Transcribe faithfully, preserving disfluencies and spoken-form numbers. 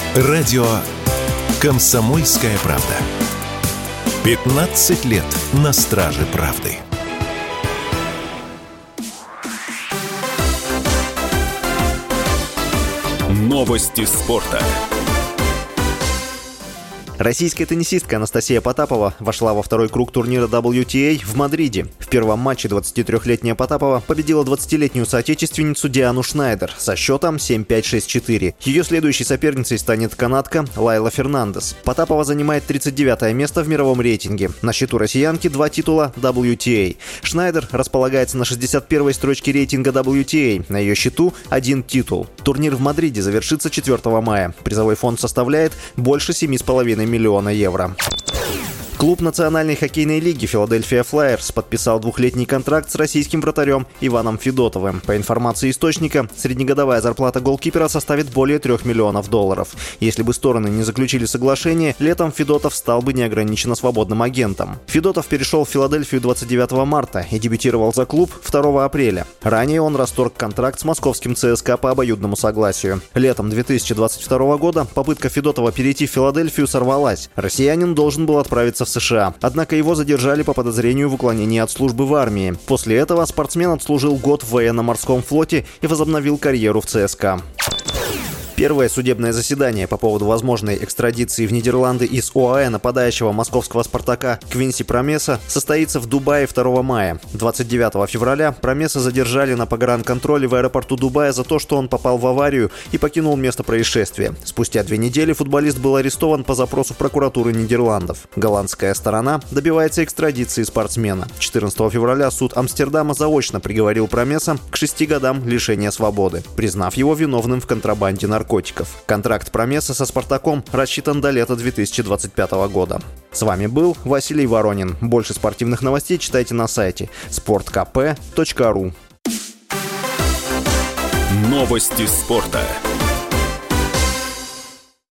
Радио «Комсомольская правда». пятнадцать лет на страже правды. Новости спорта. Российская теннисистка Анастасия Потапова вошла во второй круг турнира дабл ю ти эй в Мадриде. В первом матче двадцатитрёхлетняя Потапова победила двадцатилетнюю соотечественницу Диану Шнайдер со счетом семь пять шесть четыре. Ее следующей соперницей станет канадка Лайла Фернандес. Потапова занимает тридцать девятое место в мировом рейтинге. На счету россиянки два титула дабл ю ти эй. Шнайдер располагается на шестьдесят первой строчке рейтинга дабл ю ти эй. На ее счету один титул. Турнир в Мадриде завершится четвёртого мая. Призовой фонд составляет больше семи с половиной миллиона евро. Клуб Национальной хоккейной лиги «Филадельфия Флайерс» подписал двухлетний контракт с российским вратарем Иваном Федотовым. По информации источника, среднегодовая зарплата голкипера составит более трех миллионов долларов. Если бы стороны не заключили соглашение, летом Федотов стал бы неограниченно свободным агентом. Федотов перешел в Филадельфию двадцать девятого марта и дебютировал за клуб второго апреля. Ранее он расторг контракт с московским ЦСКА по обоюдному согласию. Летом две тысячи двадцать второго года попытка Федотова перейти в Филадельфию сорвалась. Россиянин должен был отправиться в США. Однако его задержали по подозрению в уклонении от службы в армии. После этого спортсмен отслужил год в военно-морском флоте и возобновил карьеру в ЦСКА. Первое судебное заседание по поводу возможной экстрадиции в Нидерланды из ОАЭ нападающего московского «Спартака» Квинси Промеса состоится в Дубае второго мая. двадцать девятого февраля Промеса задержали на погранконтроле в аэропорту Дубая за то, что он попал в аварию и покинул место происшествия. Спустя две недели футболист был арестован по запросу прокуратуры Нидерландов. Голландская сторона добивается экстрадиции спортсмена. четырнадцатого февраля суд Амстердама заочно приговорил Промеса к шести годам лишения свободы, признав его виновным в контрабанде наркотиков. Контракт Промеса со «Спартаком» рассчитан до лета две тысячи двадцать пятого года. С вами был Василий Воронин. Больше спортивных новостей читайте на сайте спорт ка пэ точка ру. Новости спорта.